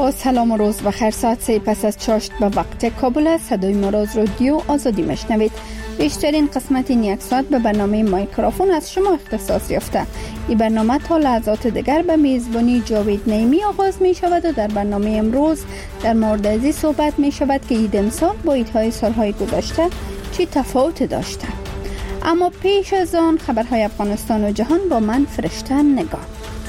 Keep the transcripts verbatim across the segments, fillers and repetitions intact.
با سلام و روز بخیر. ساعت سه پس از چاشت به وقت کابل است. صدای ما را از رادیو آزادی مشنوید. بیشترین قسمت این یک ساعت به برنامه مایکروفون از شما اختصاص یافته. این برنامه تا لحظات دیگر به میزبانی جاوید نعیمی آغاز می شود و در برنامه امروز در مورد ازی صحبت می شود که عید امسال با عیدهای سالهای گذشته چی تفاوت داشته. اما پیش از آن خبرهای افغانستان و جهان با من فرشته نگاه.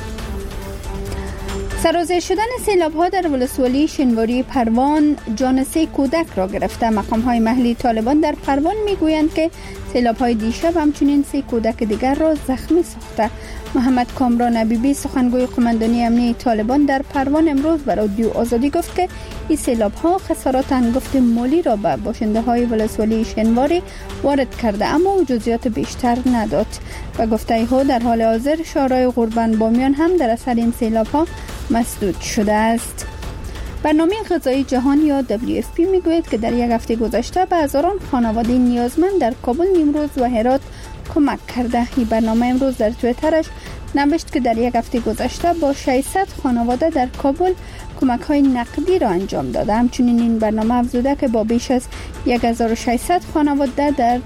سرازیر شدن سیلاب‌ها در ولسوالی شنواری پروان جان سه کودک را گرفته. مقام‌های محلی طالبان در پروان می‌گویند که سیلاب‌های دیشب همچنین سه کودک دیگر را زخمی ساخته. محمد کامران حبیبی سخنگوی قماندانی امنیتی طالبان در پروان امروز به رادیو آزادی گفت که این سیلاب‌ها خسارات انگفت مالی را به باشنده‌های ولسوالی شنواری وارد کرده، اما جزئیات بیشتر نداد. و گفته او در حال حاضر شورای قربان بامیان هم در اثر این سیلاب‌ها مسدود شده است. برنامه غذایی جهان یا دبلیو اف پی میگوید که در یک هفته گذشته به هزاران خانواده نیازمند در کابل، نیمروز و هرات کمک کرده. این برنامه امروز در توییترش نوشت که در یک هفته گذشته با ششصد خانواده در کابل کمک های نقدی را انجام داده. همچنین این برنامه افزوده که با بیش از هزار و ششصد خانواده در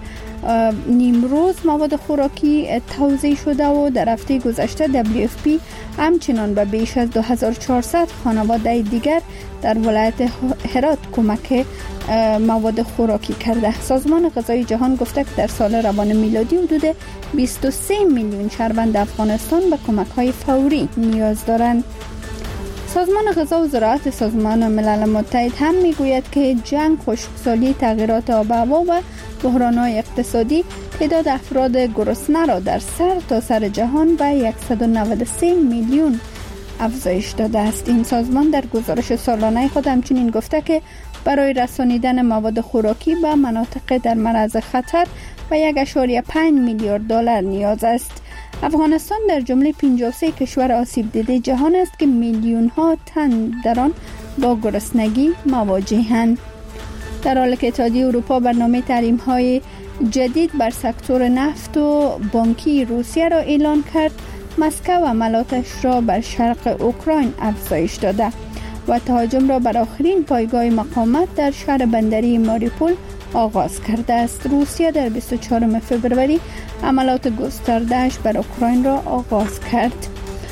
نیمروز مواد خوراکی توزیع شده و در هفته گذشته دبلیو اف پی همچنان به بیش از دو هزار و چهارصد خانواده دیگر در ولایت هرات کمک مواد خوراکی کرده. سازمان غذای جهان گفته که در سال روان میلادی حدود بیست و سه میلیون شهروند افغانستان به کمک‌های فوری نیاز دارند. سازمان غذا و زراعت سازمان ملل متحد هم میگوید که جنگ، خشکسالی، تغییرات آب و هوا و بحران‌های اقتصادی تعداد افراد گرسنه را در سر تا سر جهان به صد و نود و سه میلیون افزایش داده است. این سازمان در گزارش سالانه خود همچنین گفته که برای رسانیدن مواد خوراکی به مناطق در معرض خطر و یک و پنج میلیارد دلار نیاز است. افغانستان در جمله پنجاه و سه کشور آسیب دیده جهان است که میلیون ها تن در آن با گرسنگی مواجهند. در حالی که اتحادیه اروپا برنامه تحریم های جدید بر سکتور نفت و بانکی روسیه را اعلان کرد، مسکو عملاتش را بر شرق اوکراین افزایش داده و تهاجم را بر آخرین پایگاه مقاومت در شهر بندری ماریوپول آغاز کرده است. روسیه در بیست و چهارم فوریه عملات گسترده‌اش بر اوکراین را آغاز کرد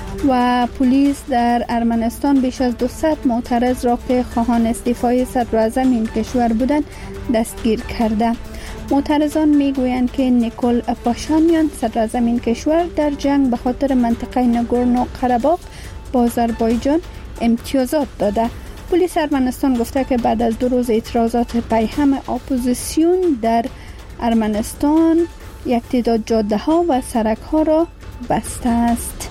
و پلیس در ارمنستان بیش از دویست معترض را که خواهان استعفای صدراعظم این کشور بودند دستگیر کرده. معترضان میگویند که نیکول پاشانیان صدراعظم این کشور در جنگ به خاطر منطقه ناگورنو قره‌باغ با آذربایجان امتیازات داده. پلیس ارمنستان گفته که بعد از دو روز اعتراضات پیهم اپوزیسیون در ارمنستان یک تعداد جاده ها و سرک ها را بسته است.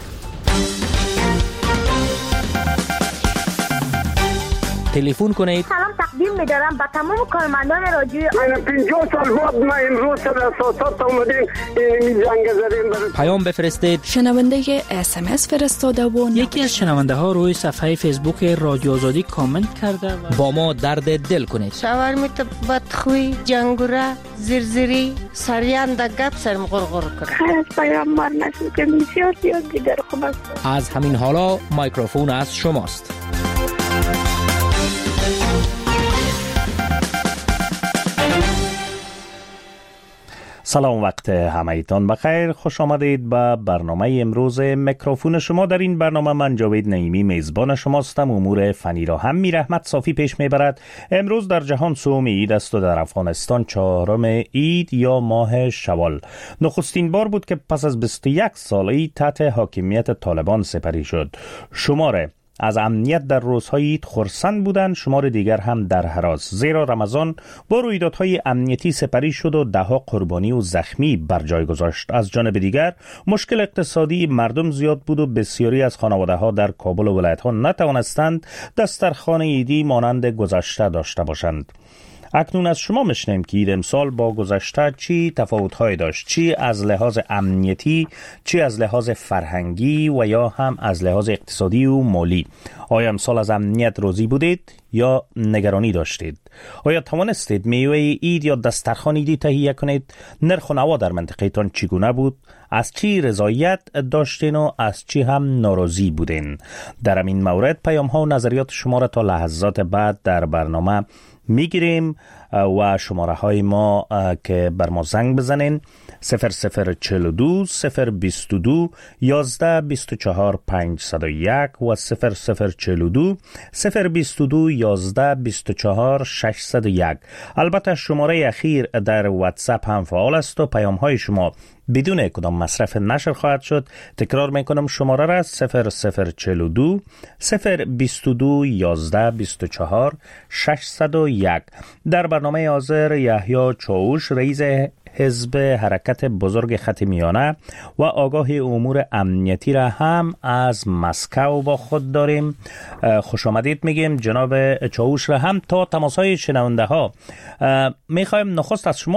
تلفن کنید. سلام تقدیم می‌دارم به تمام کارمندان رادیو. من پنجاه سال بعد ما امروز سر اساسات اومدیم این جنگ زدیم. پیام بفرستید. شنونده اس ام اس فرستاده و یکی از شنونده ها روی صفحه فیسبوک رادیو آزادی کامنت کرده و با ما درد دل کنید. شاورمیت بدخوی، جنگوره، زرزری، سریان د گپ سرم غرغر کرد. خیر پیام مار نشد که بسیار زیاد دیگر خوب است. از همین حالا مایکروفون از شماست. سلام، وقت همه‌تان بخیر. خوش آمدید به برنامه امروز میکروفون شما. در این برنامه من جاوید نعیمی میزبان شماستم. امور فنی را هم می رحمت صافی پیش میبرد. امروز در جهان سوم عید است و در افغانستان چهارم عید یا ماه شوال. نخستین بار بود که پس از بیست و یک سال عید تحت حاکمیت طالبان سپری شد. شماره از امنیت در روزهای عید خرسند بودند، شمار دیگر هم در هراس، زیرا رمضان با رویدادهای امنیتی سپری شد و دهها قربانی و زخمی بر جای گذاشت. از جانب دیگر مشکل اقتصادی مردم زیاد بود و بسیاری از خانواده ها در کابل و ولایت ها نتوانستند دسترخوان عیدی مانند گذشته داشته باشند. اکنون از شما میشنیم که این امسال با گذشته چی تفاوت‌های داشت، چی از لحاظ امنیتی، چی از لحاظ فرهنگی و یا هم از لحاظ اقتصادی و مالی. آیا امسال از امنیت راضی بودید یا نگرانی داشتید؟ آیا توانستید میوه عید یا دسترخوان عیدی تهیه کنید؟ نرخ و نوا در منطقه تان چگونه بود؟ از چی رضایت داشتین و از چی هم ناراضی بودین؟ در این مورد پیام ها و نظریات شما را تا لحظات بعد در برنامه میگیریم و شماره های ما که بر ما زنگ بزنین صفر صفر چهل و دو صفر بیست و دو یازده بیست و چهار پنجصد و یک و صفر صفر چهل و دو صفر بیست و دو یازده بیست و چهار ششصد و یک. البته شماره اخیر در واتساپ هم فعال است و پیام های شما بدون کدام مصرف نشر خواهد شد. تکرار میکنم شماره را صفر صفر چهل و دو صفر بیست و دو یازده بیست و چهار ششصد و یک. در برنامه حاضر یحیی چاوش رئیس حزب حرکت بزرگ خط میانه و آگاه امور امنیتی را هم از مسکو با خود داریم. خوش آمدید میگیم جناب چاوش را هم تا تماس های شنونده ها. میخوایم نخست از شما